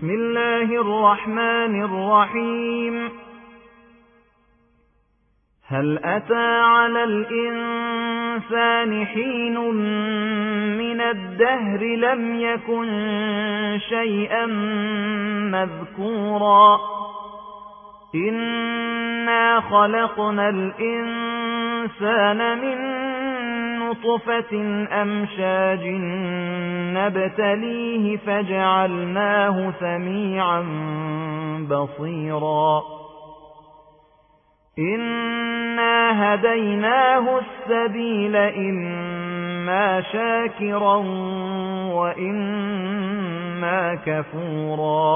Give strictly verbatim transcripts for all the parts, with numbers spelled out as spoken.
بسم الله الرحمن الرحيم. هل أتى على الإنسان حين من الدهر لم يكن شيئا مذكورا إنا خلقنا الإنسان من نطفة أمشاج نبتليه فجعلناه سميعا بصيرا إنا هديناه السبيل إما شاكرا وإما كفورا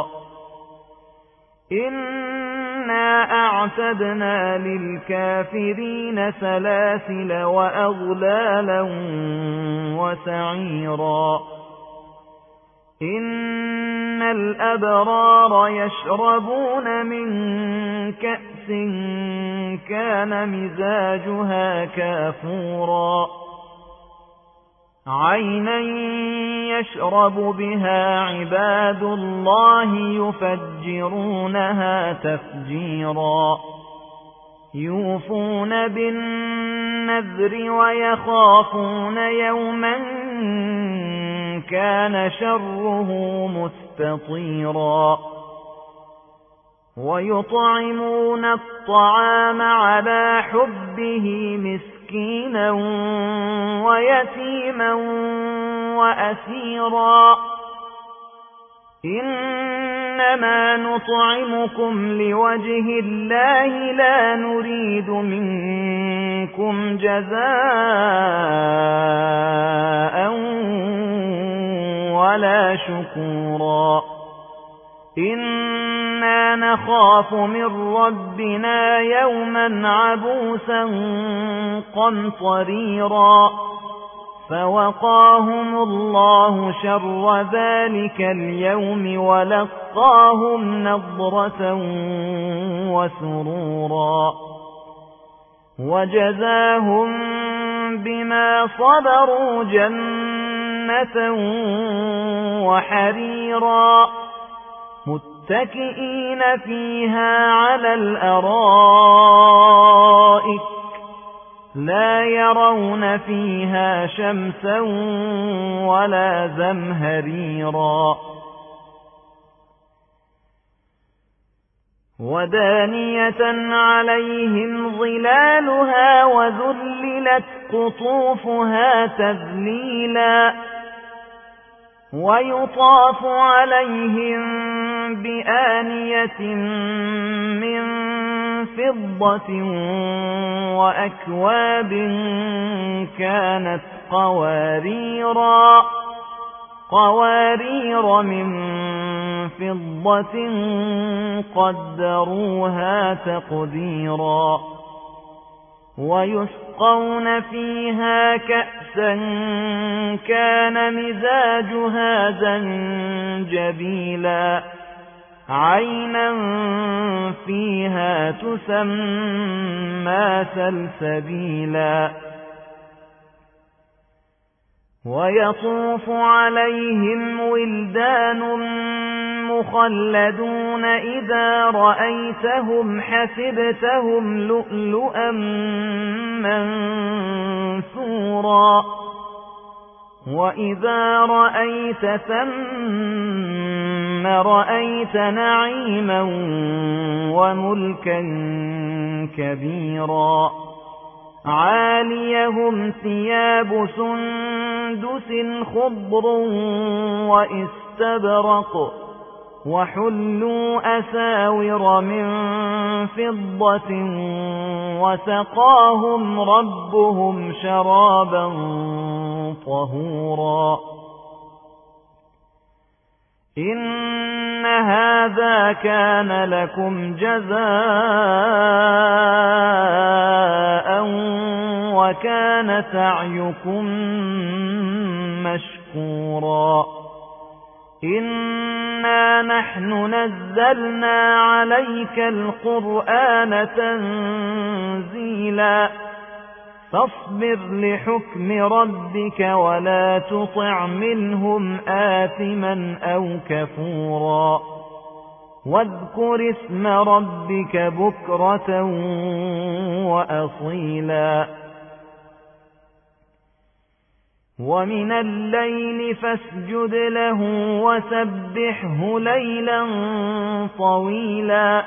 إنا أعتدنا للكافرين سلاسل وأغلالا وسعيرا إن الأبرار يشربون من كأس كان مزاجها كافورا عينا يشرب بها عباد الله يفجرونها تفجيرا يوفون بالنذر ويخافون يوما كان شره مستطيرا ويطعمون الطعام على حبه مسكينا ويتيما وأسيرا إنما نطعمكم لوجه الله لا نريد منكم جزاء ولا شكورا إنا نخاف من ربنا يوما عبوسا قمطريرا فوقاهم الله شر ذلك اليوم ولقاهم نضرة وسرورا وجزاهم بما صبروا جنة وحريرا متكئين فيها على الأرائك لا يرون فيها شمسا ولا زمهريرا ودانية عليهم ظلالها وذللت قطوفها تذليلا ويطاف عليهم بآنية من فضة وأكواب كانت قواريرا قوارير من فضة قدروها تقديرا ويسقون فيها كأسا كان مزاجها زنجبيلا عينا فيها تسمى سلسبيلا ويطوف عليهم ولدان مخلدون إذا رأيتهم حسبتهم لؤلؤا منثورا وإذا رأيت ثم رأيت نعيما وملكا كبيرا عاليهم ثياب سندس خضر واستبرق وحلوا أساور من فضة وسقاهم ربهم شرابا طهورا إن هذا كان لكم جزاء وكان سعيكم مشكورا إنا نحن نزلنا عليك القرآن تنزيلا فاصبر لحكم ربك ولا تطع منهم آثما أو كفورا واذكر اسم ربك بكرة وأصيلا ومن الليل فاسجد له وسبحه ليلا طويلا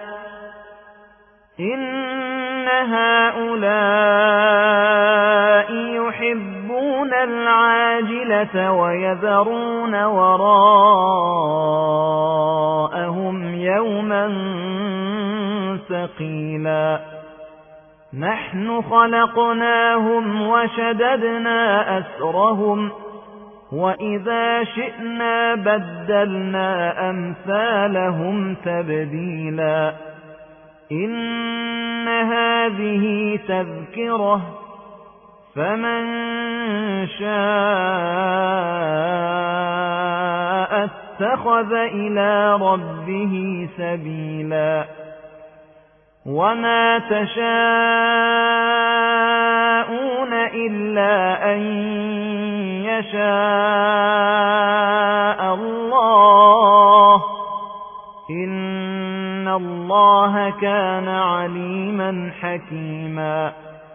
إن هؤلاء يحبون العاجلة ويذرون وراءهم يوما ثقيلا نحن خلقناهم وشددنا أسرهم وإذا شئنا بدلنا أمثالهم تبديلا إن هذه تذكرة فمن شاء اتخذ إلى ربه سبيلا وما تشاءون إلا أن يشاء الله إن الله كان عليما حكيما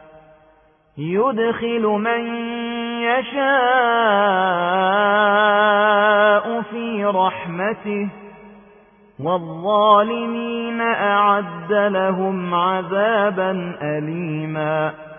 يدخل من يشاء في رحمته والظالمين أعد لهم عذابا أليما